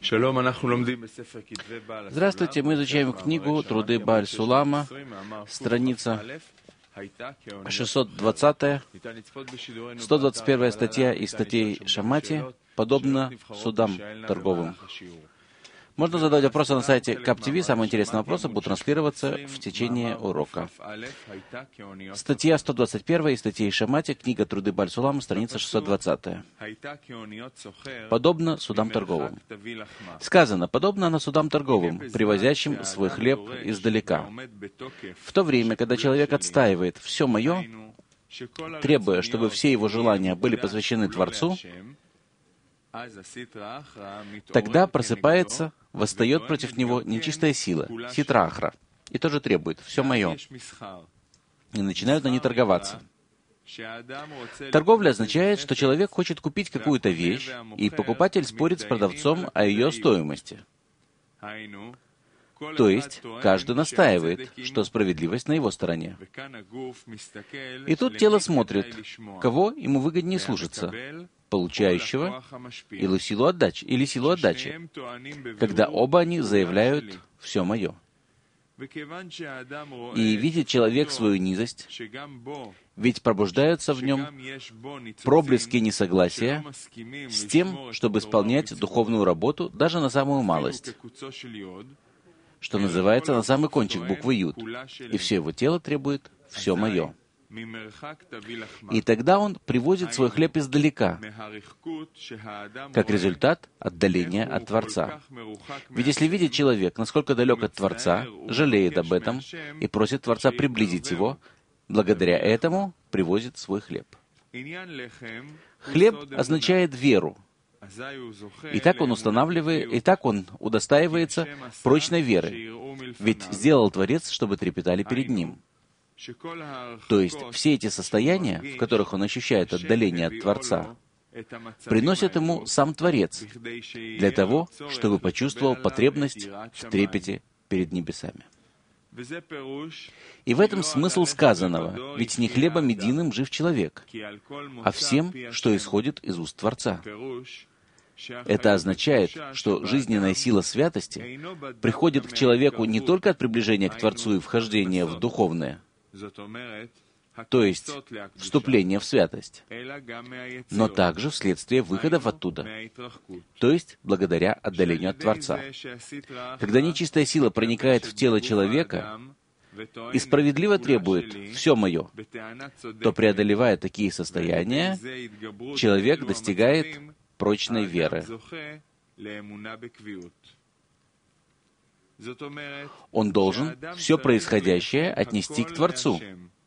Здравствуйте, мы изучаем книгу «Труды Бааль Сулама», страница 620, 121 статья из статей Шамати, подобно судам торговым. Можно задать вопросы на сайте КАП-ТВ. Самые интересные вопросы будут транслироваться в течение урока. Статья 121 из статей Шамати, книга «Труды Бааль Сулама», страница 620. Подобно судам торговым. Сказано, подобно она судам торговым, привозящим свой хлеб издалека. В то время, когда человек отстаивает «все мое», требуя, чтобы все его желания были посвящены Творцу, тогда просыпается, восстает против него нечистая сила, ситра ахра, и тоже требует «все мое». И начинают они торговаться. Торговля означает, что человек хочет купить какую-то вещь, и покупатель спорит с продавцом о ее стоимости. То есть, каждый настаивает, что справедливость на его стороне. И тут тело смотрит, кого ему выгоднее слушаться, получающего или силу отдачи, когда оба они заявляют «все мое». И видит человек свою низость, ведь пробуждаются в нем проблески несогласия с тем, чтобы исполнять духовную работу даже на самую малость, что называется на самый кончик буквы Юд, и все его тело требует «все мое». И тогда он привозит свой хлеб издалека, как результат отдаления от Творца. Ведь если видит человек, насколько далек от Творца, жалеет об этом и просит Творца приблизить его, благодаря этому привозит свой хлеб. Хлеб означает веру. И так он удостаивается прочной веры, ведь сделал Творец, чтобы трепетали перед Ним. То есть все эти состояния, в которых он ощущает отдаление от Творца, приносит ему сам Творец для того, чтобы почувствовал потребность в трепете перед небесами. И в этом смысл сказанного, ведь не хлебом единым жив человек, а всем, что исходит из уст Творца. Это означает, что жизненная сила святости приходит к человеку не только от приближения к Творцу и вхождения в духовное, то есть вступление в святость, но также вследствие выходов оттуда, то есть благодаря отдалению от Творца. Когда нечистая сила проникает в тело человека и справедливо требует «все мое», то, преодолевая такие состояния, человек достигает прочной веры. Он должен все происходящее отнести к Творцу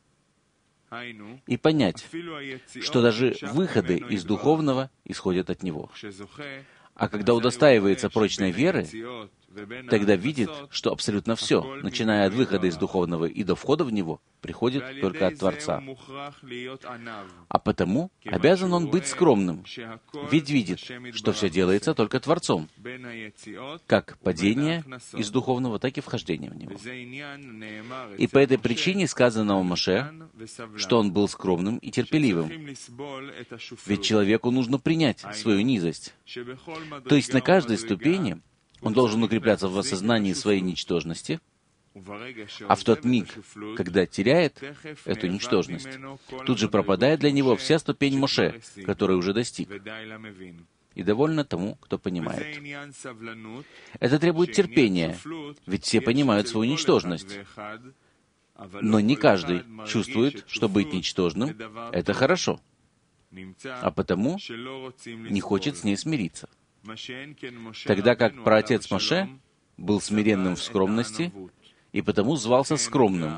и понять, что даже выходы из духовного исходят от Него. А когда удостаивается прочной веры, тогда видит, что абсолютно все, начиная от выхода из духовного и до входа в него, приходит только от Творца. А потому обязан он быть скромным, ведь видит, что все делается только Творцом, как падение из духовного, так и вхождение в него. И по этой причине сказано о Моше, что он был скромным и терпеливым, ведь человеку нужно принять свою низость. То есть на каждой ступени он должен укрепляться в осознании своей ничтожности, а в тот миг, когда теряет эту ничтожность, тут же пропадает для него вся ступень Моше, которую уже достиг. И довольно тому, кто понимает. Это требует терпения, ведь все понимают свою ничтожность. Но не каждый чувствует, что быть ничтожным — это хорошо, а потому не хочет с ней смириться. Тогда как праотец Моше был смиренным в скромности, и потому звался скромным,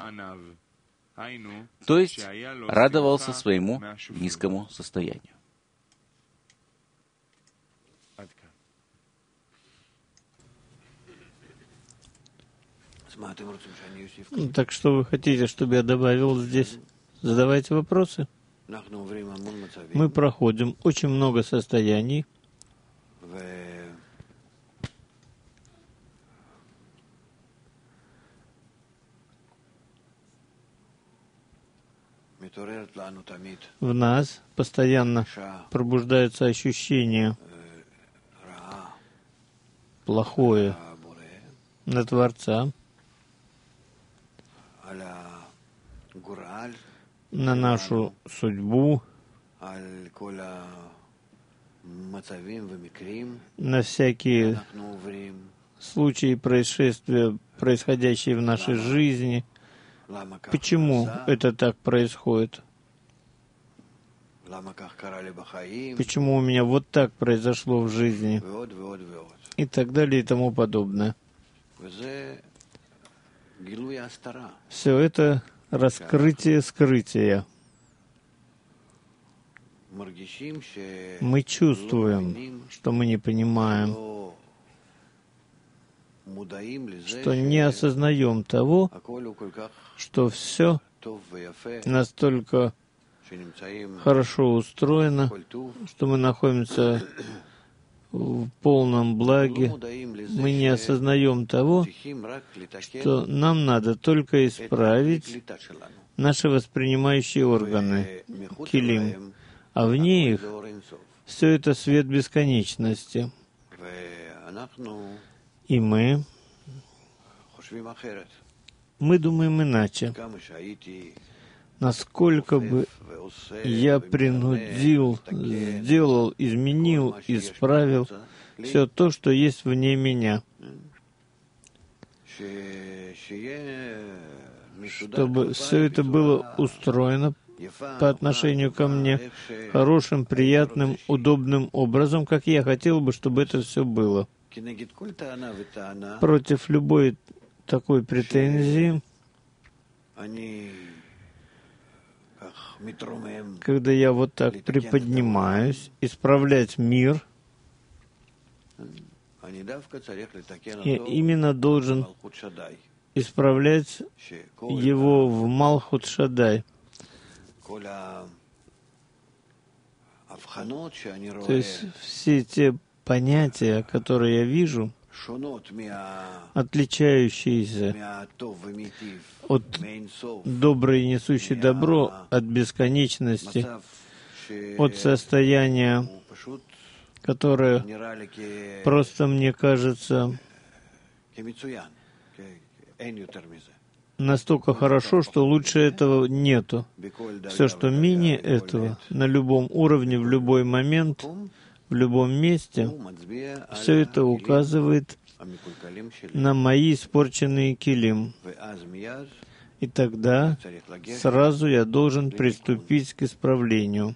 то есть радовался своему низкому состоянию. Так что вы хотите, чтобы я добавил здесь? Задавайте вопросы. Мы проходим очень много состояний, в нас постоянно пробуждается ощущение плохое на Творца, на нашу судьбу, на всякие случаи, происшествия, происходящие в нашей жизни. Почему это так происходит? Почему у меня вот так произошло в жизни? И так далее и тому подобное. Все это раскрытие скрытия. Мы чувствуем, что мы не понимаем, что не осознаем того, что все настолько хорошо устроено, что мы находимся в полном благе. Мы не осознаем того, что нам надо только исправить наши воспринимающие органы, килим, а вне их все это свет бесконечности. И мы думаем иначе. Насколько бы я принудил, сделал, изменил, исправил все то, что есть вне меня, чтобы все это было устроено по отношению ко мне хорошим, приятным, удобным образом, как я хотел бы, чтобы это все было. Против любой такой претензии, когда я вот так приподнимаюсь, исправлять мир, я именно должен исправлять его в Малхут Шадай. То есть все те понятия, которые я вижу, отличающиеся от доброй, несущей добро, от бесконечности, от состояния, которое просто, мне кажется, настолько хорошо, что лучше этого нету. Все, что менее этого, на любом уровне, в любой момент, в любом месте, все это указывает на мои испорченные килим. И тогда сразу я должен приступить к исправлению.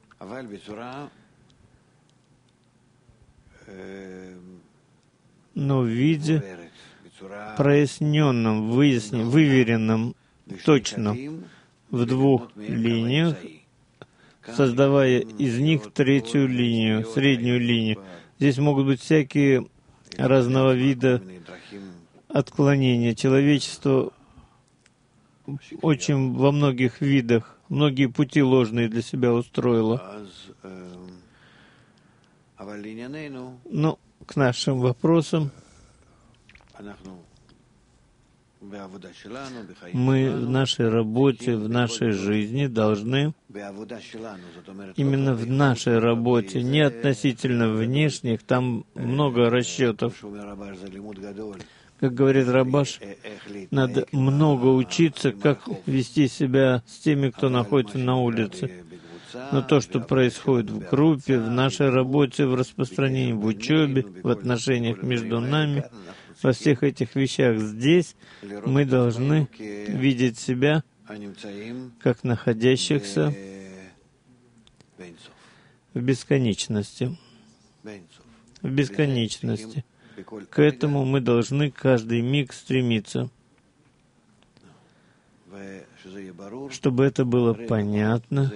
Но в виде проясненном, выверенном, точно, в двух линиях, создавая из них третью линию, среднюю линию. Здесь могут быть всякие разного вида отклонения. Человечество очень во многих видах, многие пути ложные для себя устроило. Но к нашим вопросам мы в нашей работе, в нашей жизни должны, именно в нашей работе, не относительно внешних, там много расчетов. Как говорит Рабаш, надо много учиться, как вести себя с теми, кто находится на улице. Но то, что происходит в группе, в нашей работе, в распространении, в учебе, в отношениях между нами, во всех этих вещах здесь, мы должны видеть себя как находящихся в бесконечности. В бесконечности. К этому мы должны каждый миг стремиться. Чтобы это было понятно,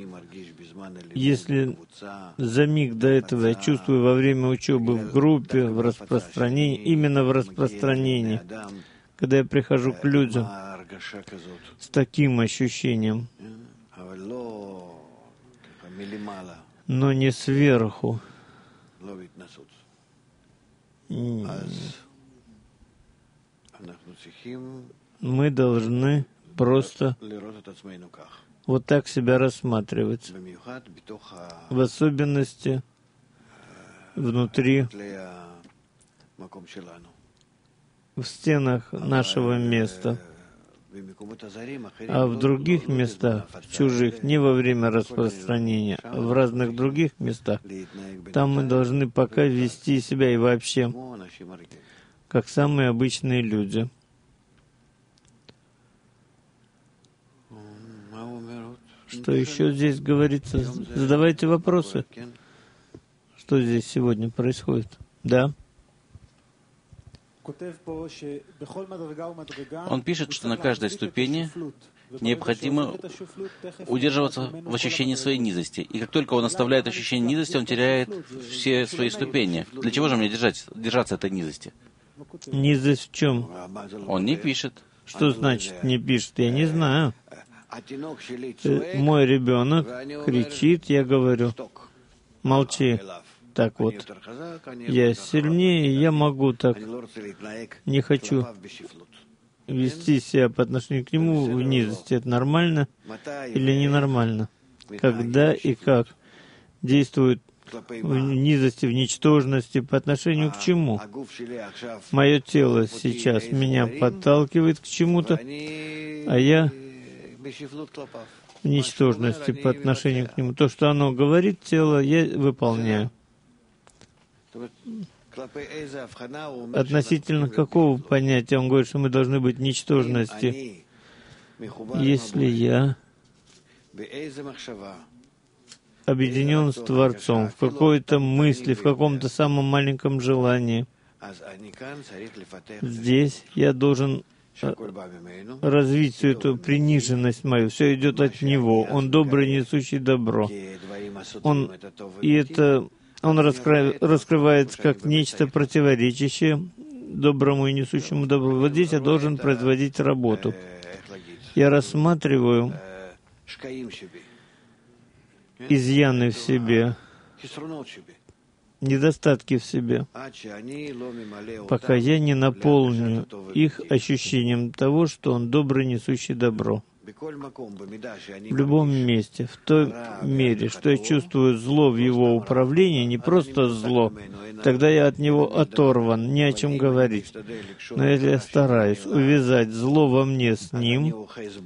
если за миг до этого я чувствую во время учебы в группе, в распространении, именно в распространении, когда я прихожу к людям с таким ощущением, но не сверху, мы должны просто вот так себя рассматривать, в особенности внутри в стенах нашего места, а в других местах, чужих, не во время распространения, а в разных других местах, там мы должны пока вести себя и вообще, как самые обычные люди. Что еще здесь говорится? Задавайте вопросы. Что здесь сегодня происходит? Да? Он пишет, что на каждой ступени необходимо удерживаться в ощущении своей низости. И как только он оставляет ощущение низости, он теряет все свои ступени. Для чего же мне держаться этой низости? Низость в чем? Он не пишет. Что значит не пишет? Я не знаю. Мой ребенок кричит, я говорю, молчи. Так вот, я сильнее, я могу так. Не хочу вести себя по отношению к нему в низости. Это нормально или ненормально? Когда и как действует в низости, в ничтожности, по отношению к чему? Мое тело сейчас меня подталкивает к чему-то, а я в ничтожности по отношению к нему. То, что оно говорит, тело, я выполняю. Относительно какого понятия он говорит, что мы должны быть в ничтожности? Если я объединен с Творцом в какой-то мысли, в каком-то самом маленьком желании, здесь я должен развить всю эту приниженность мою. Все идет от Него. Он добрый, несущий добро. Он раскрывается как нечто противоречащее доброму и несущему добру. Вот здесь я должен производить работу. Я рассматриваю изъяны в себе, недостатки в себе, пока я не наполню их ощущением того, что Он добрый, несущий добро. В любом месте, в той мере, что я чувствую зло в Его управлении, не просто зло, тогда я от Него оторван, не о чем говорить. Но если я стараюсь увязать зло во мне с Ним,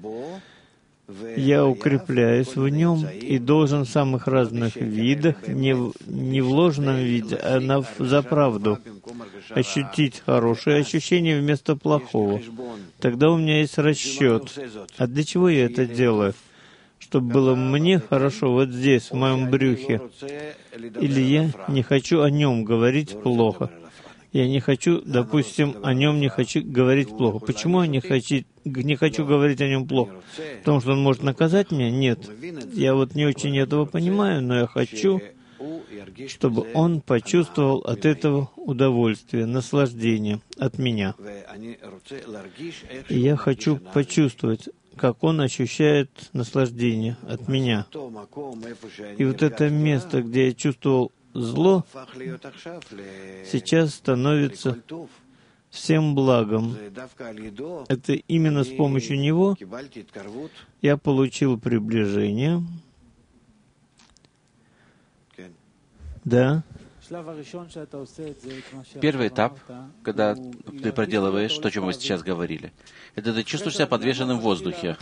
я укрепляюсь в нем и должен в самых разных видах, не в ложном виде, а за правду, ощутить хорошее ощущение вместо плохого. Тогда у меня есть расчет. А для чего я это делаю? Чтобы было мне хорошо вот здесь, в моем брюхе. Или я не хочу о нем говорить плохо. Я не хочу, допустим, о нем не хочу говорить плохо. Почему я не хочу говорить о нем плохо? Потому что он может наказать меня? Нет. Я вот не очень этого понимаю, но я хочу, чтобы он почувствовал от этого удовольствие, наслаждение от меня. И я хочу почувствовать, как он ощущает наслаждение от меня. И вот это место, где я чувствовал зло, сейчас становится всем благом. Это именно с помощью него я получил приближение. Да. Первый этап, когда ты проделываешь то, о чем мы сейчас говорили, это ты чувствуешь себя подвешенным в воздухе.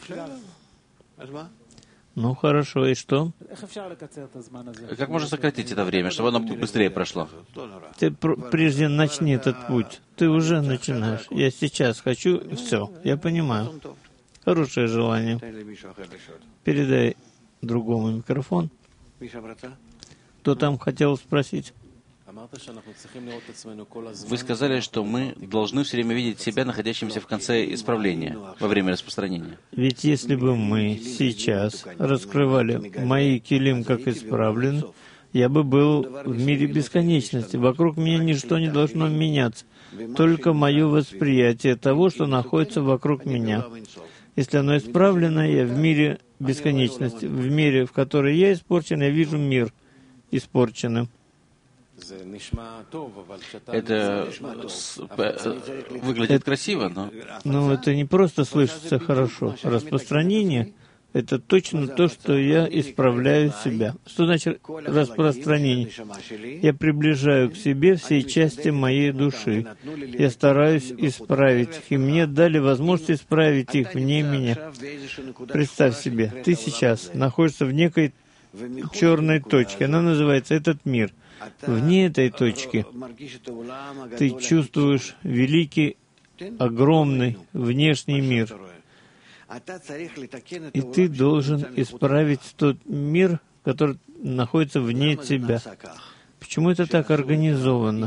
Ну, хорошо, и что? Как можно сократить это время, чтобы оно быстрее прошло? Ты прежде начни этот путь. Ты уже начинаешь. Я сейчас хочу, все, я понимаю. Хорошее желание. Передай другому микрофон. Кто там хотел спросить? Вы сказали, что мы должны все время видеть себя находящимся в конце исправления, во время распространения. Ведь если бы мы сейчас раскрывали мои килим как исправлен, я бы был в мире бесконечности. Вокруг меня ничто не должно меняться. Только мое восприятие того, что находится вокруг меня. Если оно исправлено, я в мире бесконечности. В мире, в который я испорчен, я вижу мир испорченным. Это выглядит красиво, но... Ну, это не просто слышится хорошо. Распространение Это точно то, что я исправляю себя. Что значит распространение? Я приближаю к себе все части моей души. Я стараюсь исправить их, и мне дали возможность исправить их вне меня. Представь себе, ты сейчас находишься в некой черной точке. Она называется «этот мир». Вне этой точки ты чувствуешь великий, огромный внешний мир. И ты должен исправить тот мир, который находится вне тебя. Почему это так организовано?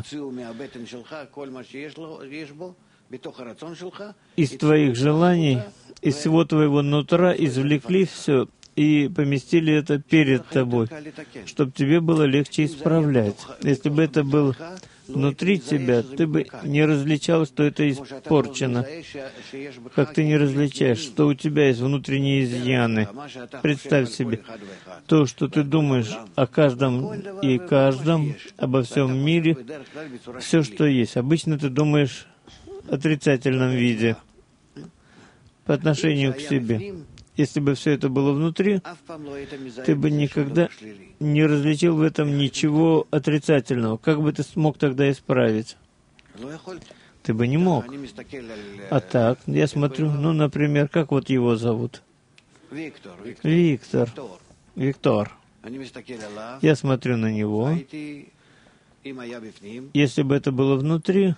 Из твоих желаний, из всего твоего нутра извлекли все и поместили это перед тобой, чтобы тебе было легче исправлять. Если бы это было внутри тебя, ты бы не различал, что это испорчено. Как ты не различаешь, что у тебя есть внутренние изъяны. Представь себе, то, что ты думаешь о каждом и каждом, обо всем мире, все, что есть. Обычно ты думаешь в отрицательном виде по отношению к себе. Если бы все это было внутри, ты бы никогда не различил в этом ничего отрицательного. Как бы ты смог тогда исправить? Ты бы не мог. А так, я смотрю, например, как вот его зовут? Виктор. Я смотрю на него. Если бы это было внутри,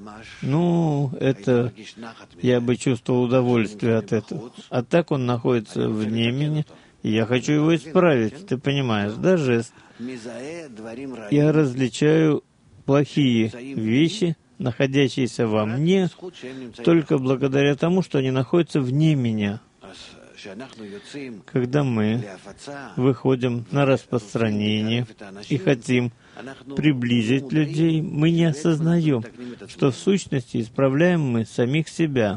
это я бы чувствовал удовольствие от этого. А так он находится вне меня, и я хочу его исправить. Ты понимаешь, да, жест? Я различаю плохие вещи, находящиеся во мне, только благодаря тому, что они находятся вне меня. Когда мы выходим на распространение и хотим приблизить людей, мы не осознаем, что в сущности исправляем мы самих себя.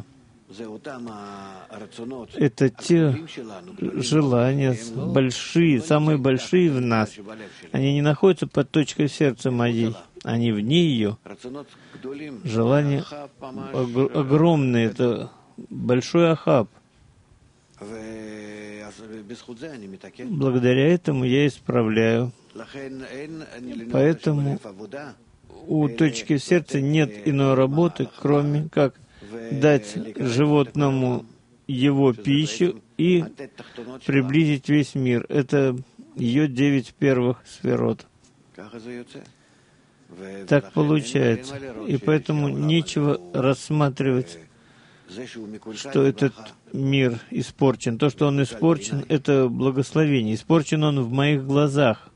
Это те желания большие, самые большие в нас. Они не находятся под точкой сердца моей, они вне ее. Желания огромные, это большой ахаб. Благодаря этому я исправляю. Поэтому у точки в сердце нет иной работы, кроме как дать животному его пищу и приблизить весь мир. Это ее 9 первых сферот. Так получается. И поэтому нечего рассматривать, что этот мир испорчен. То, что он испорчен, это благословение. Испорчен он в моих глазах.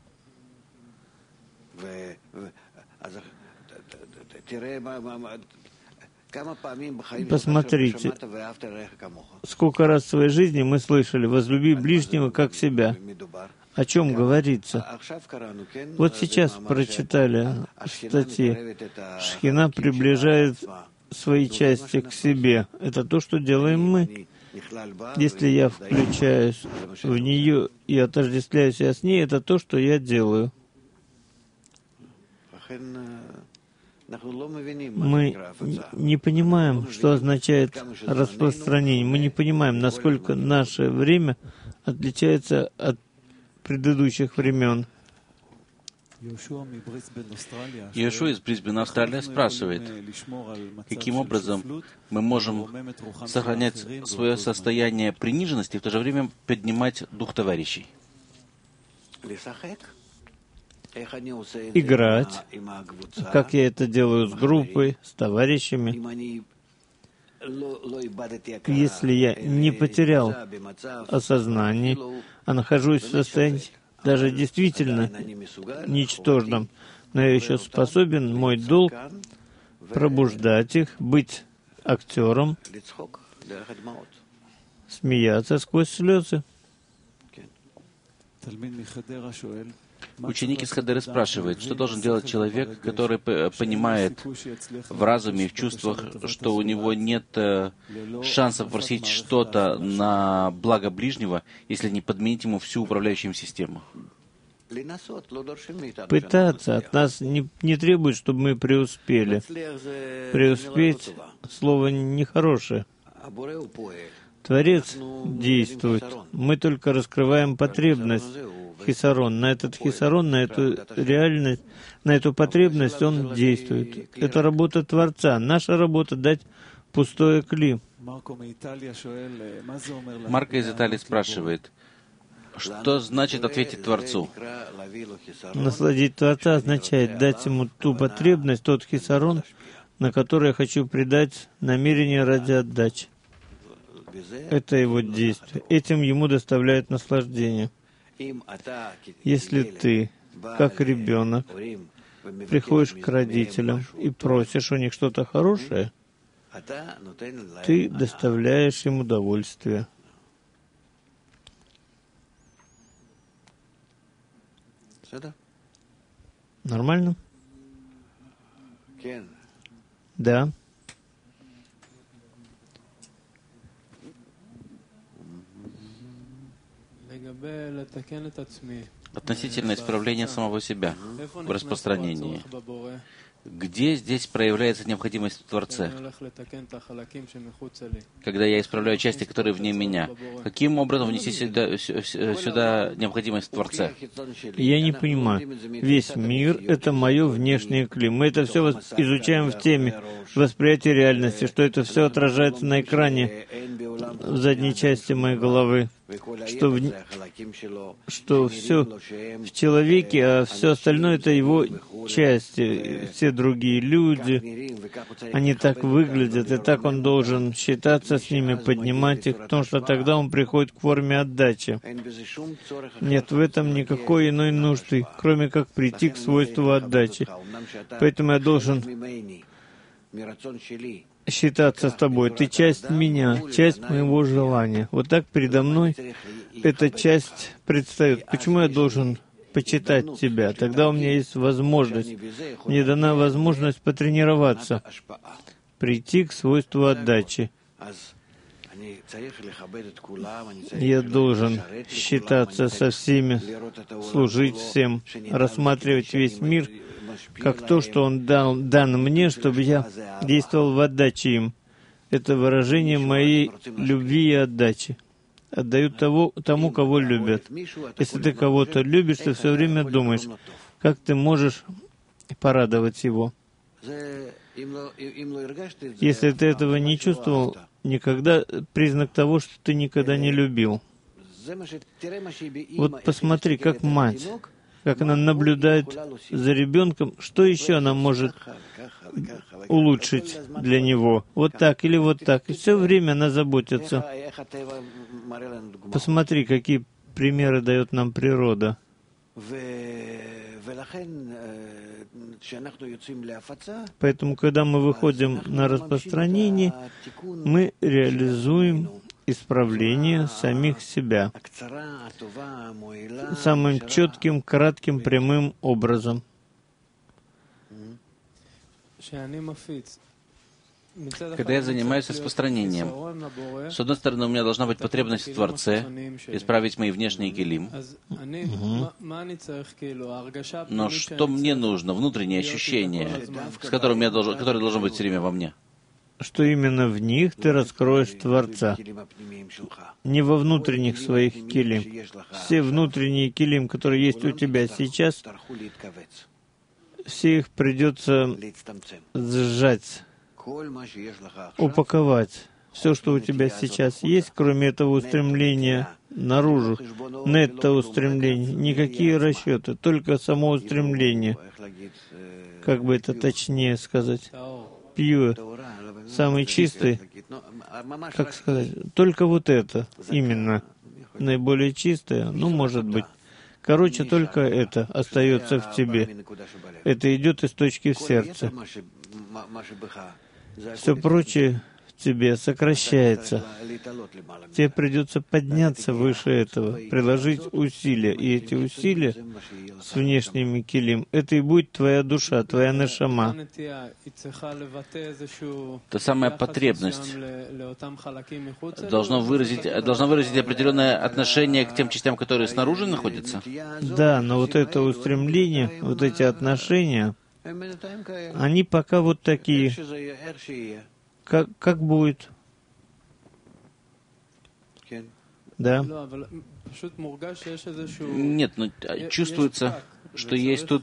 Посмотрите, сколько раз в своей жизни мы слышали «возлюби ближнего, как себя». О чем говорится? Вот сейчас прочитали в статье «Шхина приближает свои части к себе». Это то, что делаем мы. Если я включаюсь в нее и отождествляюсь я с ней, это то, что я делаю. Мы не понимаем, что означает распространение. Мы не понимаем, насколько наше время отличается от предыдущих времен. Иешуа из Брисбена, Австралия, спрашивает, каким образом мы можем сохранять свое состояние приниженности и в то же время поднимать дух товарищей? Играть, как я это делаю с группой, с товарищами. Если я не потерял осознание, а нахожусь в состоянии даже действительно ничтожном, но я еще способен, мой долг, пробуждать их, быть актером, смеяться сквозь слезы. Ученик из Хадеры спрашивает, что должен делать человек, который понимает в разуме и в чувствах, что у него нет шансов просить что-то на благо ближнего, если не подменить ему всю управляющую систему. Пытаться от нас не требует, чтобы мы преуспели. Преуспеть — слово нехорошее. Творец действует. Мы только раскрываем потребность, хисарон. На этот хисарон, на эту реальность, на эту потребность он действует. Это работа Творца. Наша работа — дать пустое кли. Марко из Италии спрашивает, что значит ответить Творцу? Насладить Творца означает дать ему ту потребность, тот хисарон, на который я хочу придать намерение ради отдачи. Это его действие. Этим ему доставляет наслаждение. Если ты, как ребенок, приходишь к родителям и просишь у них что-то хорошее, ты доставляешь им удовольствие. Нормально? Да. Относительно исправления самого себя в распространении. Где здесь проявляется необходимость в Творце? Когда я исправляю части, которые вне меня, каким образом внести сюда необходимость в Творце? Я не понимаю. Весь мир — это мое внешнее кли. Мы это все изучаем в теме восприятия реальности, что это все отражается на экране в задней части моей головы, что все в человеке, а все остальное — это его части. Все другие люди, они так выглядят, и так он должен считаться с ними, поднимать их, потому что тогда он приходит к форме отдачи. Нет в этом никакой иной нужды, кроме как прийти к свойству отдачи. Поэтому я должен считаться с тобой. Ты часть меня, часть моего желания. Вот так передо мной эта часть предстает. Почему я должен почитать тебя? Тогда у меня есть возможность. Мне дана возможность потренироваться, прийти к свойству отдачи. Я должен считаться со всеми, служить всем, рассматривать весь мир как то, что Он дан мне, чтобы я действовал в отдаче им. Это выражение моей любви и отдачи. Отдают тому, кого любят. Если ты кого-то любишь, ты все время думаешь, как ты можешь порадовать его. Если ты этого не чувствовал никогда, признак того, что ты никогда не любил. Вот посмотри, как мать, как она наблюдает за ребенком, что еще она может улучшить для него. Вот так или вот так. И все время она заботится. Посмотри, какие примеры дает нам природа. Поэтому, когда мы выходим на распространение, мы реализуем исправление самих себя самым четким, кратким, прямым образом. Когда я занимаюсь распространением, с одной стороны, у меня должна быть потребность в Творце, исправить мои внешние килим. Но что мне нужно? Внутреннее ощущение, которое должно быть все время во мне. Что именно в них ты раскроешь Творца. Не во внутренних своих килим. Все внутренние килим, которые есть у тебя сейчас, все их придется сжать, упаковать. Все, что у тебя сейчас есть, кроме этого устремления наружу, это устремление, никакие расчеты, только само устремление. Как бы это точнее сказать? Pure. Самый чистый, как сказать, только вот это, именно, наиболее чистое, может быть. Короче, только это остается в тебе. Это идет из точки в сердце. Все прочее в тебе сокращается. Тебе придется подняться выше этого, приложить усилия. И эти усилия с внешними килим, это и будет твоя душа, твоя нешама. Та самая потребность должна выразить определенное отношение к тем частям, которые снаружи находятся. Да, но вот это устремление, вот эти отношения, они пока вот такие. Как будет? Да? Нет, но чувствуется, что есть тут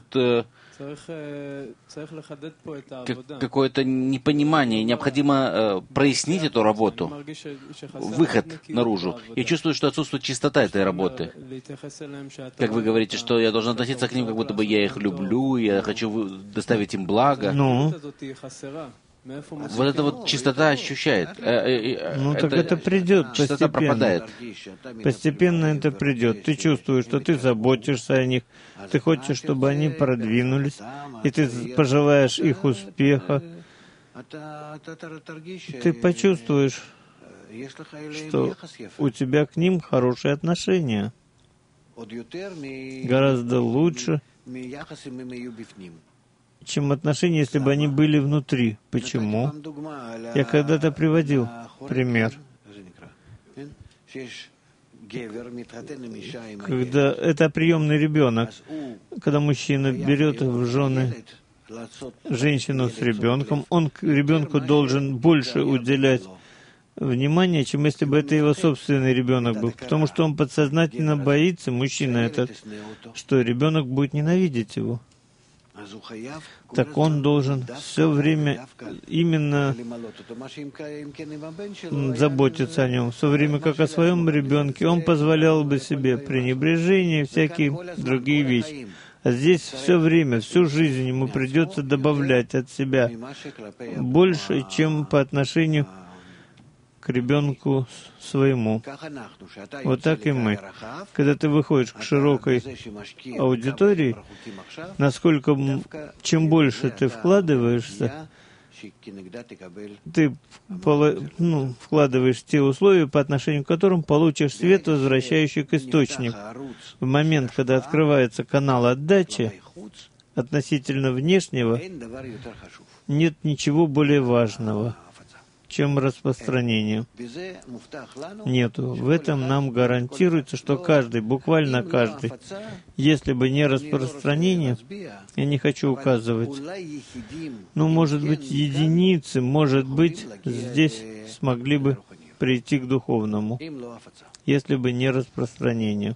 какое-то непонимание. Необходимо прояснить эту работу, выход наружу. Я чувствую, что отсутствует чистота этой работы. Как вы говорите, что я должен относиться к ним, как будто бы я их люблю, я хочу доставить им благо. Ну, Вот эта вот чистота ощущает. так это придет чистота пропадает. Постепенно это придет. Ты чувствуешь, что ты заботишься о них, ты хочешь, чтобы они продвинулись, и ты пожелаешь их успеха. Ты почувствуешь, что у тебя к ним хорошие отношения. Гораздо лучше, чем отношения, если бы они были внутри. Почему? Я когда-то приводил пример. Когда это приемный ребенок, когда мужчина берет в жены женщину с ребенком, он к ребенку должен больше уделять внимания, чем если бы это его собственный ребенок был. Потому что он подсознательно боится, мужчина этот, что ребенок будет ненавидеть его. Так он должен все время именно заботиться о нем, в то время как о своем ребенке он позволял бы себе пренебрежение и всякие другие вещи. А здесь все время, всю жизнь ему придется добавлять от себя больше, чем по отношению к ребенку своему. Вот так и мы. Когда ты выходишь к широкой аудитории, насколько, чем больше ты вкладываешься, ты вкладываешь те условия, по отношению к которым получишь свет, возвращающий к источнику. В момент, когда открывается канал отдачи, относительно внешнего, нет ничего более важного, чем распространение. Нету. В этом нам гарантируется, что каждый, буквально каждый, если бы не распространение, я не хочу указывать, но, может быть, единицы, может быть, здесь смогли бы прийти к духовному, если бы не распространение.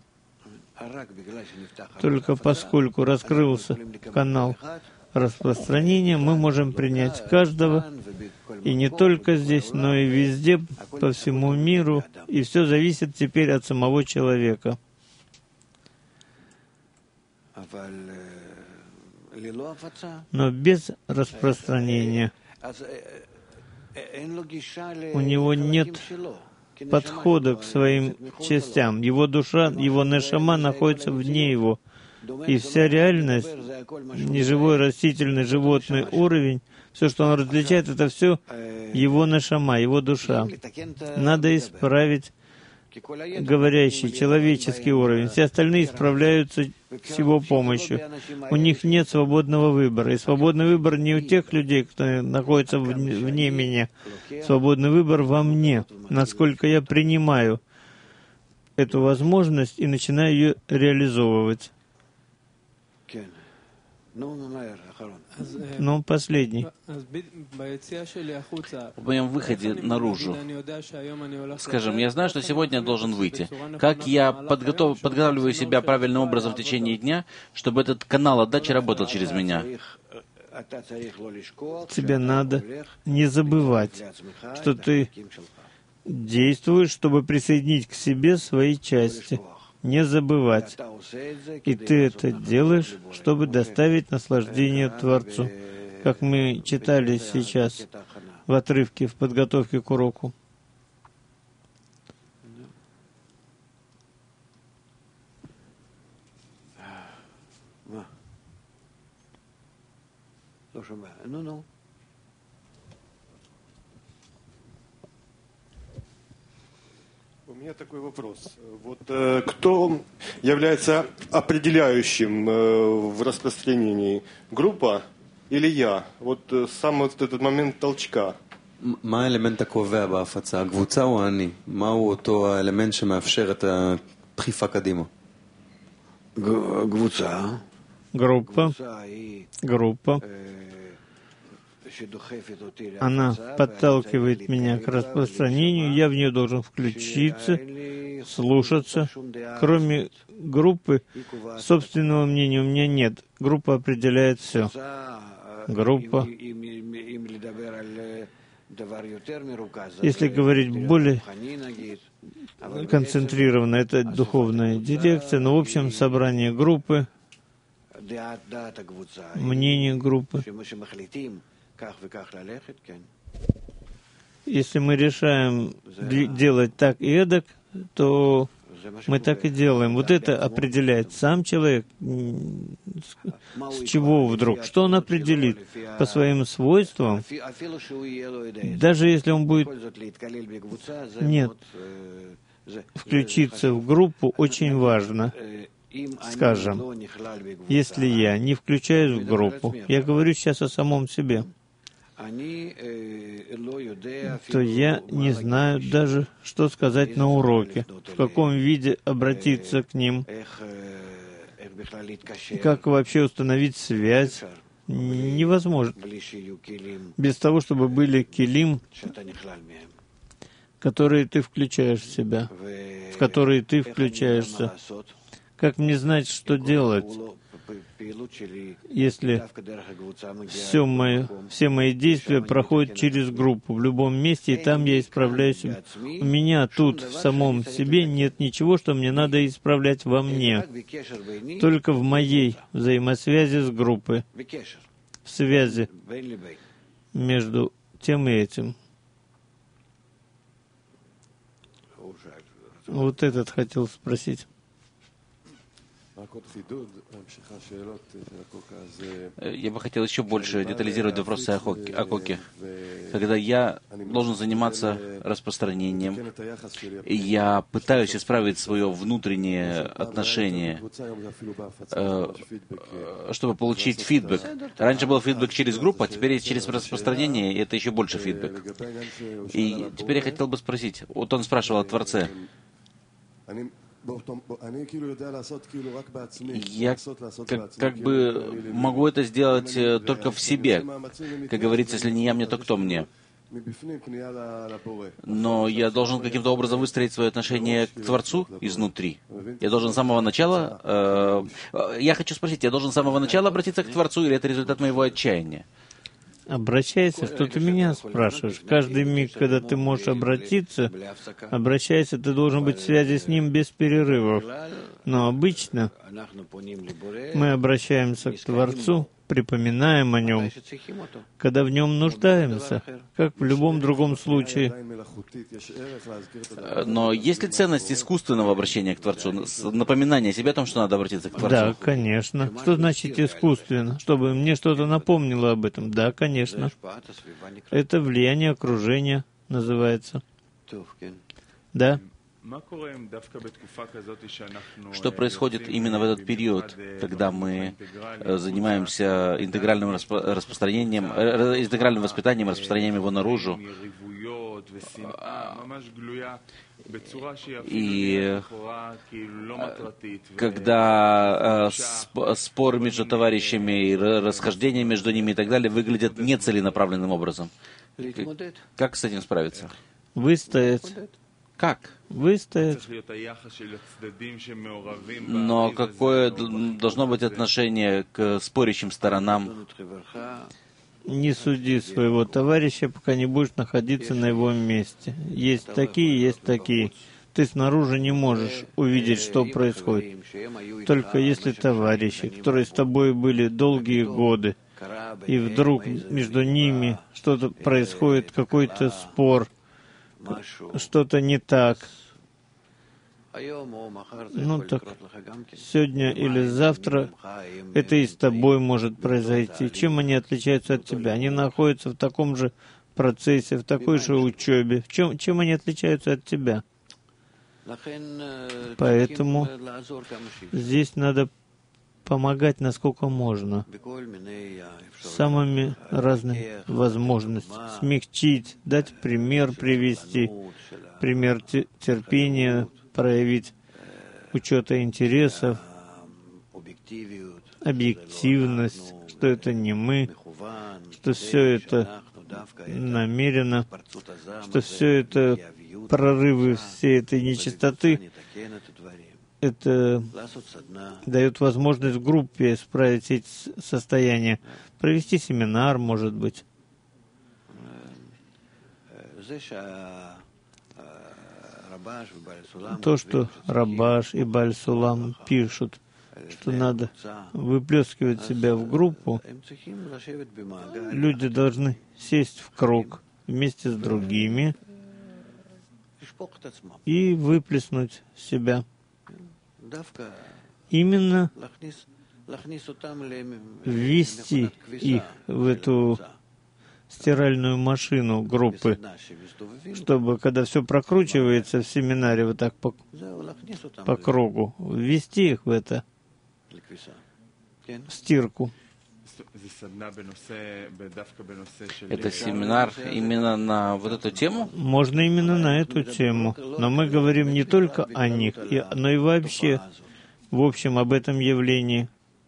Только поскольку раскрылся канал распространения, мы можем принять каждого, и не только здесь, но и везде, по всему миру, и все зависит теперь от самого человека. Но без распространения у него нет подхода к своим частям. Его душа, его нешама находится вне его. И вся реальность, неживой, растительный, животный уровень, все, что он различает, это все его нешама, его душа. Надо исправить говорящий, человеческий уровень. Все остальные исправляются с его помощью. У них нет свободного выбора. И свободный выбор не у тех людей, кто находится вне меня. Свободный выбор во мне. Насколько я принимаю эту возможность и начинаю ее реализовывать. Ну, последний. В моем выходе наружу, скажем, я знаю, что сегодня я должен выйти. Как я подготавливаю себя правильным образом в течение дня, чтобы этот канал отдачи работал через меня? Тебе надо не забывать, что ты действуешь, чтобы присоединить к себе свои части. Не забывать. И ты это делаешь, чтобы доставить наслаждение Творцу, как мы читали сейчас в отрывке в подготовке к уроку. У меня такой вопрос. Вот кто является определяющим в распространении? Группа или я? Вот сам вот этот момент толчка. מה האלמנט הקובע בהפצה? הקבוצה או אני? מהו אותו האלמנט שמאפשר את הדחיפה קדימה? Группа. Она подталкивает меня к распространению, я в нее должен включиться, слушаться. Кроме группы, собственного мнения у меня нет. Группа определяет все. Группа. Если говорить более концентрированно, это духовная дирекция, но в общем собрание группы, мнение группы. Если мы решаем делать так и эдак, то мы так и делаем. Вот это определяет сам человек. С чего вдруг? Что он определит? По своим свойствам? Даже если он будет... Нет. Включиться в группу очень важно. Скажем, если я не включаюсь в группу, я говорю сейчас о самом себе, то я не знаю даже, что сказать на уроке, в каком виде обратиться к ним, как вообще установить связь. Невозможно. Без того, чтобы были келим, которые ты включаешь в себя, в которые ты включаешься. Как мне знать, что делать, если все мои действия проходят через группу в любом месте, и там я исправляюсь? У меня тут, в самом себе, нет ничего, что мне надо исправлять во мне. Только в моей взаимосвязи с группой, в связи между тем и этим. Вот этот хотел спросить. Я бы хотел еще больше детализировать вопросы о Коке. Когда я должен заниматься распространением, и я пытаюсь исправить свое внутреннее отношение, чтобы получить фидбэк. Раньше был фидбэк через группу, а теперь через распространение, и это еще больше фидбэк. И теперь я хотел бы спросить, вот он спрашивал о Творце. Я как бы могу это сделать только в себе. Как говорится, если не я мне, то кто мне? Но я должен каким-то образом выстроить свое отношение к Творцу изнутри. Я должен с самого начала... Я хочу спросить, я должен с самого начала обратиться к Творцу, или это результат моего отчаяния? Обращайся, что ты меня спрашиваешь. Каждый миг, когда ты можешь обратиться, обращайся, ты должен быть в связи с Ним без перерывов. Но обычно мы обращаемся к Творцу, припоминаем о Нем, когда в Нем нуждаемся, как в любом другом случае. Но есть ли ценность искусственного обращения к Творцу? Напоминание себе о том, что надо обратиться к Творцу? Да, конечно. Что значит искусственно? Чтобы мне что-то напомнило об этом? Да, конечно. Это влияние окружения называется. Да. Что происходит именно в этот период, когда мы занимаемся интегральным распространением, интегральным воспитанием, распространяем его наружу? И когда споры между товарищами и расхождения между ними и так далее выглядят нецеленаправленным образом. Как с этим справиться? Выстоять. Как? Выстоять. Но какое должно быть отношение к спорящим сторонам? Не суди своего товарища, пока не будешь находиться на его месте. Есть такие, есть такие. Ты снаружи не можешь увидеть, что происходит. Только если товарищи, которые с тобой были долгие годы, и вдруг между ними что-то происходит, какой-то спор, что-то не так. Ну так, сегодня или завтра это и с тобой может произойти. Чем они отличаются от тебя? Они находятся в таком же процессе, в такой же учебе. Чем они отличаются от тебя? Поэтому здесь надо помогать, насколько можно, самыми разными возможностями, смягчить, дать пример привести, пример терпения проявить, учета интересов, объективность, что это не мы, что все это намеренно, что все это прорывы всей этой нечистоты, это дает возможность группе исправить эти состояния, провести семинар, может быть. То, что Рабаш и Бааль Сулам пишут, что надо выплескивать себя в группу, люди должны сесть в круг вместе с другими и выплеснуть себя. Именно ввести их в эту стиральную машину группы, чтобы, когда все прокручивается в семинаре вот так по кругу, ввести их в это, в стирку. Это семинар именно на вот эту тему? Можно именно на эту тему. Но мы говорим не только о них, но и вообще, в общем, об этом явлении.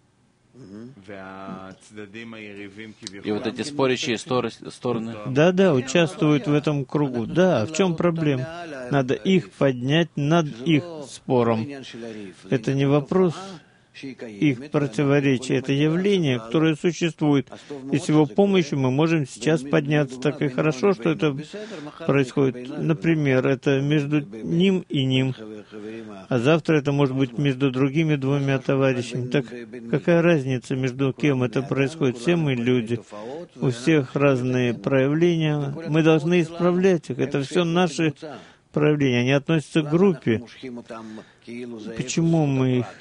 И вот эти спорящие стороны? Да, участвуют в этом кругу. Да, в чем проблема? Надо их поднять над их спором. Это не вопрос их противоречия. Это явление, которое существует. И с его помощью мы можем сейчас подняться. Так и хорошо, что это происходит. Например, это между ним и ним. А завтра это может быть между другими двумя товарищами. Так какая разница, между кем это происходит? Все мы люди. У всех разные проявления. Мы должны исправлять их. Это все наши проявления. Они относятся к группе. Почему мы их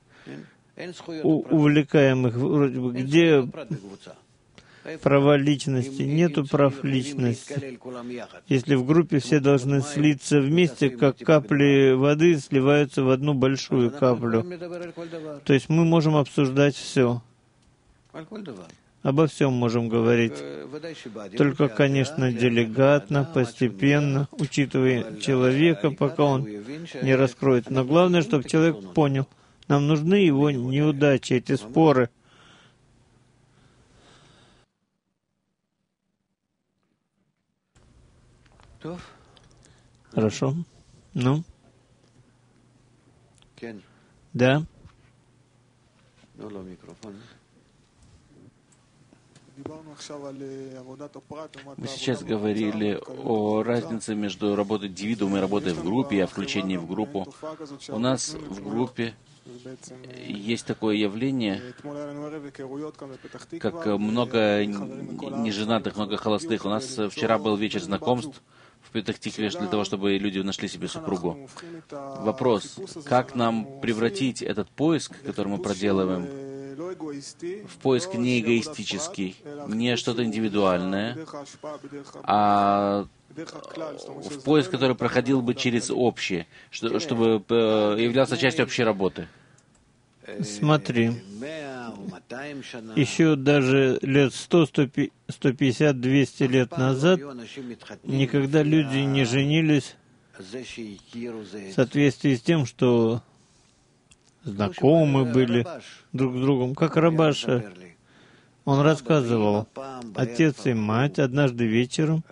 увлекаем их, вроде бы, где права личности? Нету прав личности. Если в группе все должны слиться вместе, как капли воды сливаются в одну большую каплю. То есть мы можем обсуждать все. Обо всем можем говорить. Только, конечно, делегатно, постепенно, учитывая человека, пока он не раскроет. Но главное, чтобы человек понял. Нам нужны его неудачи, эти споры. Хорошо. Ну? Да? Мы сейчас говорили о разнице между работой индивидуума и работой в группе, и о включении в группу. У нас в группе есть такое явление, как много неженатых, много холостых. У нас вчера был вечер знакомств в Петах-Тикве для того, чтобы люди нашли себе супругу. Вопрос, как нам превратить этот поиск, который мы проделываем, в поиск не эгоистический, не что-то индивидуальное, а в поиск, который проходил бы через общее, чтобы являлся частью общей работы. Смотри, еще даже лет 100, 150, 200 лет назад никогда люди не женились в соответствии с тем, что знакомы были друг с другом, как Рабаша. Он рассказывал, отец и мать однажды вечером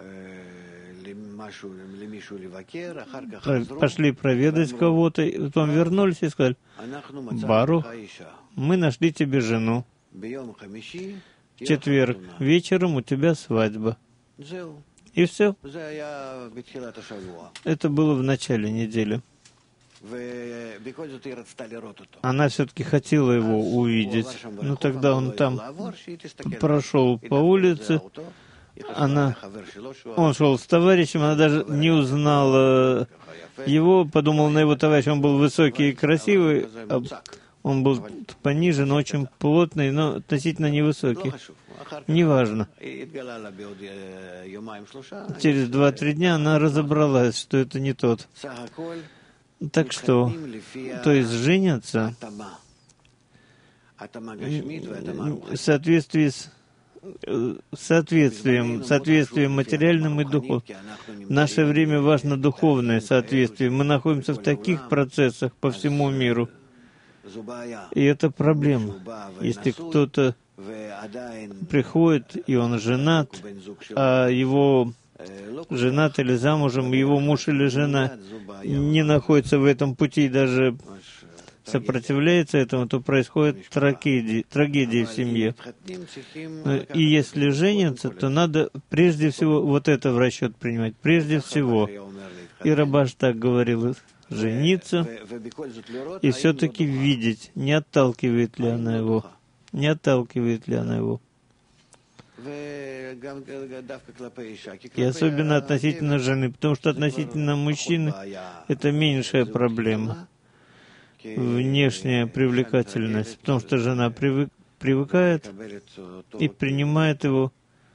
пошли проведать кого-то, и потом вернулись и сказали: «Барух, мы нашли тебе жену. В четверг вечером у тебя свадьба». И все. Это было в начале недели. Она все-таки хотела его увидеть. Но тогда он там прошел по улице. Он шел с товарищем, она даже не узнала его, подумала на его товарища. Он был высокий и красивый, а он был пониже, но очень плотный, но относительно невысокий. Неважно. Через 2-3 дня она разобралась, что это не тот. Так что, то есть женятся в соответствии с соответствием материальным и духовным. В наше время важно духовное соответствие. Мы находимся в таких процессах по всему миру. И это проблема. Если кто-то приходит, и он женат, а его женат или замужем, его муж или жена не находится в этом пути и даже сопротивляется этому, то происходит трагедия в семье. И если женятся, то надо прежде всего вот это в расчет принимать. Прежде всего. И Рабаш так говорил, жениться и все-таки видеть, не отталкивает ли она его. Не отталкивает ли она его. И особенно относительно жены, потому что относительно мужчины это меньшая проблема. Внешняя привлекательность, потому что жена привыкает и принимает его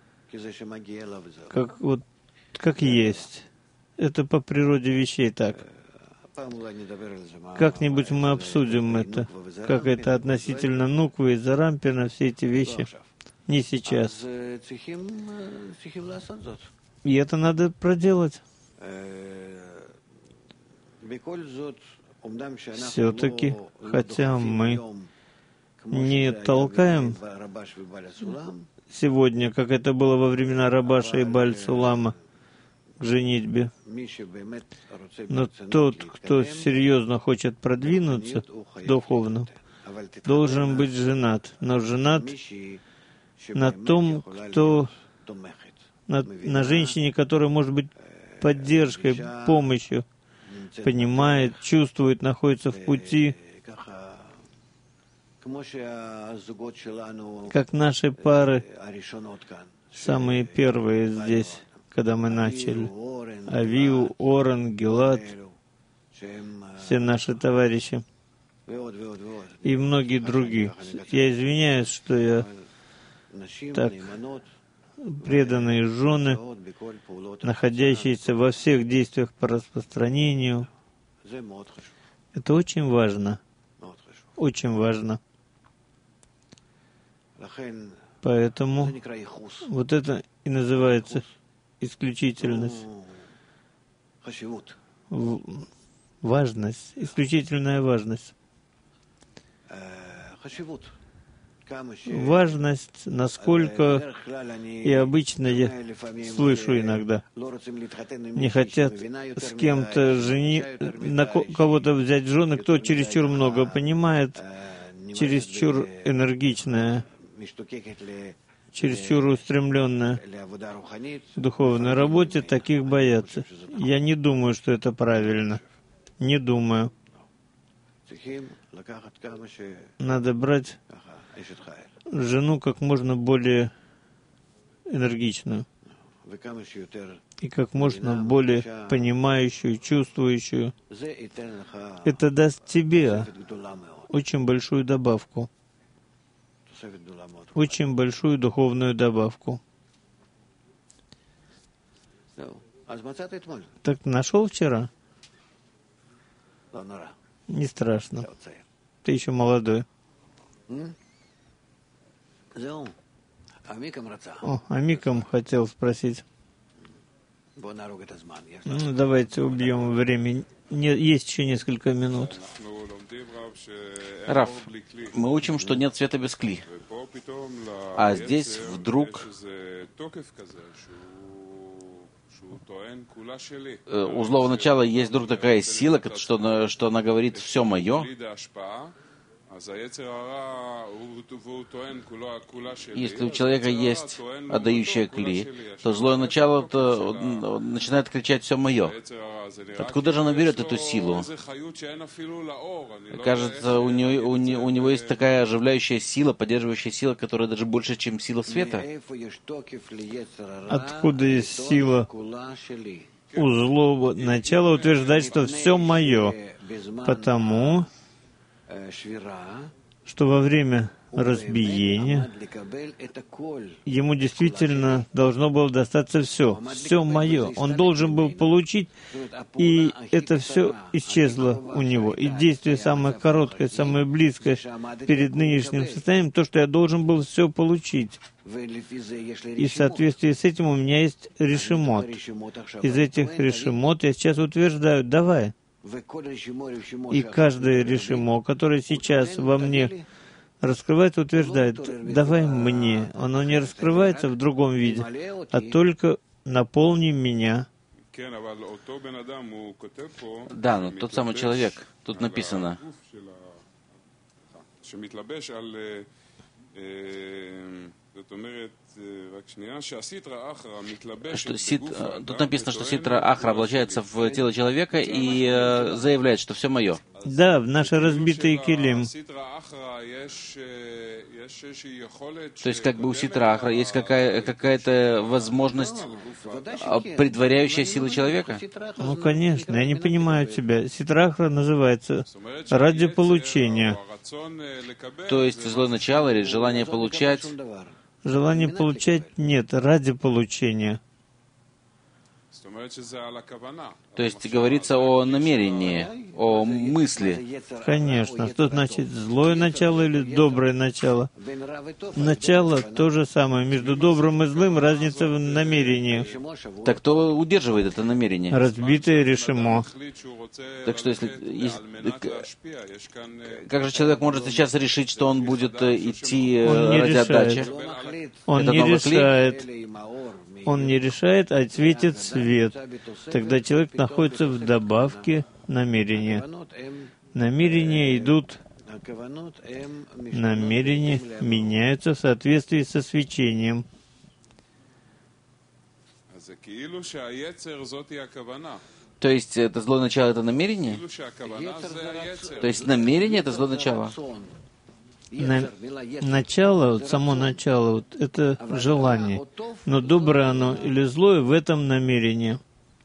как есть. Это по природе вещей так. Как-нибудь мы обсудим это, как это относительно Нуквы и Зарампина, все эти вещи. Не сейчас. И это надо проделать. Все-таки, хотя мы не толкаем сегодня, как это было во времена Рабаша и Баль-Сулама, к женитьбе, но тот, кто серьезно хочет продвинуться духовно, должен быть женат, но женат на том, кто на женщине, которая может быть поддержкой, помощью, понимает, чувствует, находится в пути, как наши пары, самые первые здесь, когда мы начали. Авиу, Орен, Гилад, все наши товарищи и многие другие. Я извиняюсь, что я так преданные жены, находящиеся во всех действиях по распространению. Это очень важно. Очень важно. Поэтому вот это и называется исключительность. Важность, исключительная важность. Важность, насколько, и обычно я слышу иногда, не хотят с кем-то на кого-то взять жены, кто чересчур много понимает, чересчур энергичная, чересчур устремленная к духовной работе, таких боятся. Я не думаю, что это правильно. Не думаю. Надо брать жену как можно более энергичную и как можно более понимающую, чувствующую. Это даст тебе очень большую добавку, очень большую духовную добавку. Так нашел вчера? Не страшно. Ты еще молодой. О, Амикам хотел спросить. Ну, давайте убьем время. Есть еще несколько минут. Рав, мы учим, что нет света без кли. А здесь вдруг у злого начала есть вдруг такая сила, что она говорит «все мое». Если у человека есть отдающее кли, то злое начало начинает кричать «все мое». Откуда же оно берет эту силу? Кажется, у него есть такая оживляющая сила, поддерживающая сила, которая даже больше, чем сила света. Откуда есть сила у злого начала утверждать, что все мое? Потому что во время разбиения ему действительно должно было достаться все мое. Он должен был получить, и это все исчезло у него. И действие самое короткое, самое близкое перед нынешним состоянием, то, что я должен был все получить. И в соответствии с этим у меня есть решимот. Из этих решимот я сейчас утверждаю, давай. И каждое решимо, которое сейчас во мне раскрывается, утверждает, давай мне. Оно не раскрывается в другом виде, а только наполни меня. Да, но тот самый человек, тут написано, тут написано, что ситра ахра облачается в тело человека и заявляет, что все мое. Да, в наши разбитые килим. То есть, как бы у ситра ахра есть какая-то возможность, предваряющая силы человека? Ну, конечно, я не понимаю тебя. Ситра ахра называется ради получения. То есть, злое начало или желание получать? Желание получать нет, ради получения. То есть говорится о намерении, о мысли. Конечно. Что значит злое начало или доброе начало? Начало то же самое. Между добрым и злым разница в намерении. Так кто удерживает это намерение? Разбитое решимо. Так что как же человек может сейчас решить, что он будет идти ради отдачи? Он не решает. Он не решает, а светит свет. Тогда человек находится в добавке намерения. Намерения идут, намерения меняются в соответствии со свечением. То есть это злое начало — это намерение? То есть намерение — это злое начало? Начало, вот само начало, вот это желание. Но доброе оно или злое в этом намерении.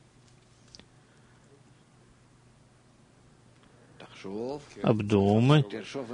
Обдумай.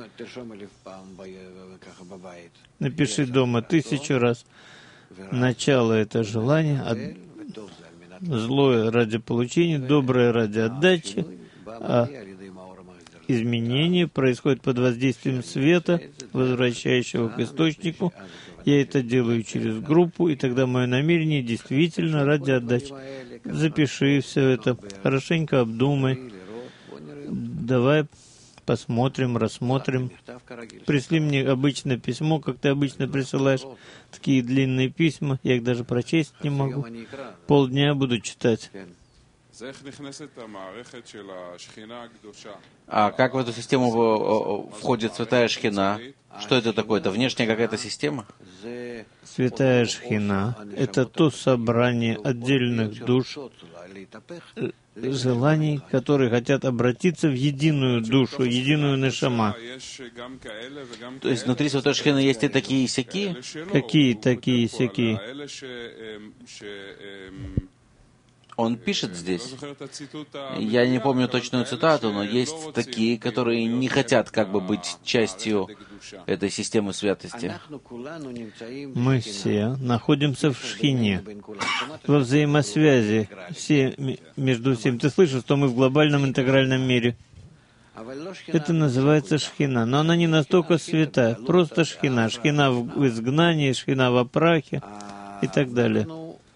Напиши дома 1000 раз. Начало — это желание, злое ради получения, доброе ради отдачи, а изменение происходит под воздействием света, возвращающего к источнику. Я это делаю через группу, и тогда мое намерение действительно ради отдачи. Запиши все это, хорошенько обдумай. Давай посмотрим, рассмотрим. Пришли мне обычное письмо, как ты обычно присылаешь. Такие длинные письма, я их даже прочесть не могу. Полдня буду читать. А как в эту систему входит святая шхина? Что это такое? Это внешняя какая-то система? Святая шхина — это то собрание отдельных душ, желаний, которые хотят обратиться в единую душу, единую нешама. То есть внутри святой шхины есть и такие, и сякие? Какие такие, сякие? Он пишет здесь, я не помню точную цитату, но есть такие, которые не хотят как бы быть частью этой системы святости. Мы все находимся в шхине, во взаимосвязи все между всем. Ты слышишь, что мы в глобальном интегральном мире? Это называется шхина, но она не настолько святая, просто шхина. Шхина в изгнании, шхина в прахе и так далее.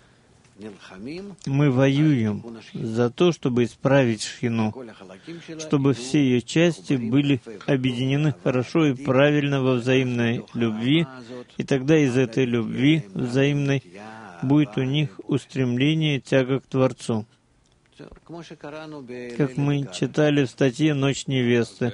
Мы воюем за то, чтобы исправить шхину, чтобы все ее части были объединены хорошо и правильно во взаимной любви, и тогда из этой любви взаимной будет у них устремление, тяга к Творцу. Как мы читали в статье «Ночь невесты».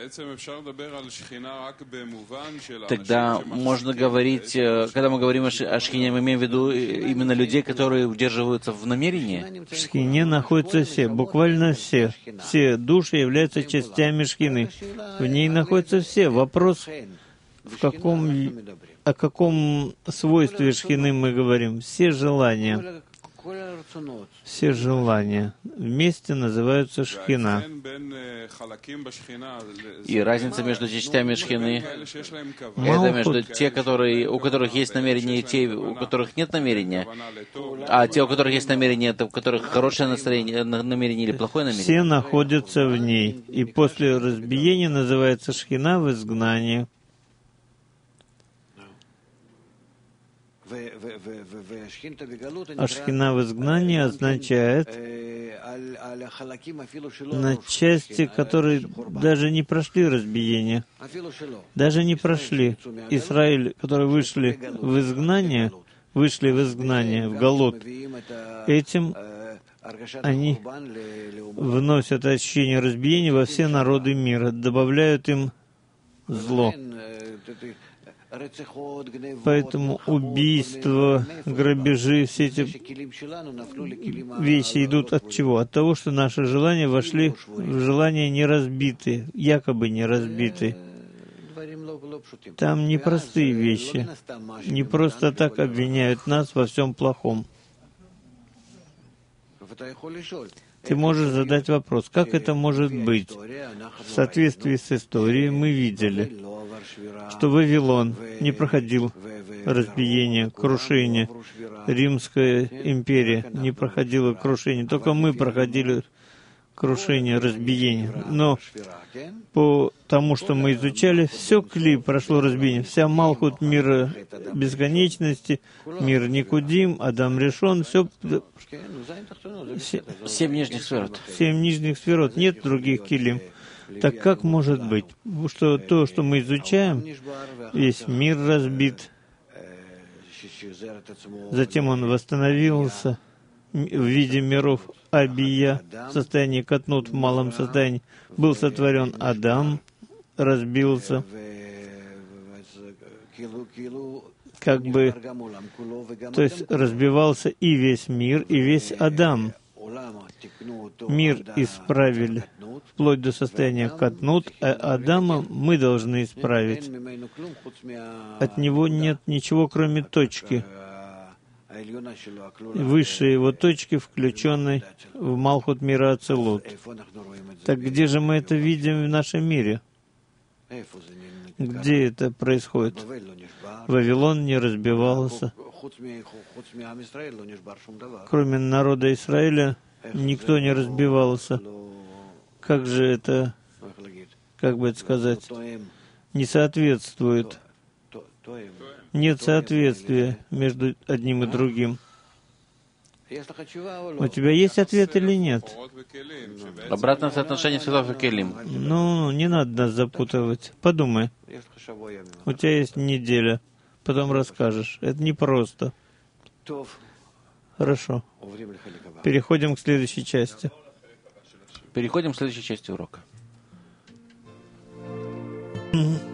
Тогда можно говорить, когда мы говорим о шхине, мы имеем в виду именно людей, которые удерживаются в намерении? В шхине находятся все, буквально все. Все души являются частями шхины. В ней находятся все. Вопрос, о каком свойстве шхины мы говорим? Все желания. Все желания вместе называются шхина. И разница между частями шхины — это между те, у которых есть намерение, и те, у которых нет намерения. А те, у которых есть намерение, это у которых хорошее намерение или плохое намерение? Все находятся в ней. И после разбиения называется шхина в изгнании. А шхина в изгнании означает на части, которые даже не прошли разбиение. Даже не прошли. Израиль, которые вышли в изгнание, вышли в изгнание, в Галут. Этим они вносят ощущение разбиения во все народы мира, добавляют им зло. Поэтому убийства, грабежи, все эти вещи идут от чего? От того, что наши желания вошли в желания неразбитые, якобы неразбитые. Там непростые вещи. Не просто так обвиняют нас во всем плохом. Ты можешь задать вопрос, как это может быть? В соответствии с историей мы видели, что Вавилон не проходил разбиение, крушение. Римская империя не проходила крушение. Только мы проходили крушение, разбиение. Но по тому, что мы изучали, все Кли прошло разбиение. Вся Малхут мира бесконечности, мир Никудим, Адам решен, все... 7 нижних сферот. 7 нижних сферот. Нет других килим. Так как может быть, что то, что мы изучаем, весь мир разбит, затем он восстановился в виде миров Абия, в состоянии Катнут, в малом состоянии, был сотворен Адам, разбился, как бы, то есть разбивался и весь мир, и весь Адам. Мир исправили вплоть до состояния Катнут, а Адама мы должны исправить. От него нет ничего, кроме точки. Высшей его точки, включенной в Малхут мира Ацилут. Так где же мы это видим в нашем мире? Где это происходит? Вавилон не разбивался. Кроме народа Израиля, никто не разбивался. Как же это, как бы это сказать, не соответствует? Нет соответствия между одним и другим. У тебя есть ответ или нет? Обратное соотношение сферот и келим. Ну, не надо нас запутывать. Подумай. У тебя есть неделя. Потом расскажешь. Это непросто. Хорошо. Переходим к следующей части. Переходим к следующей части урока.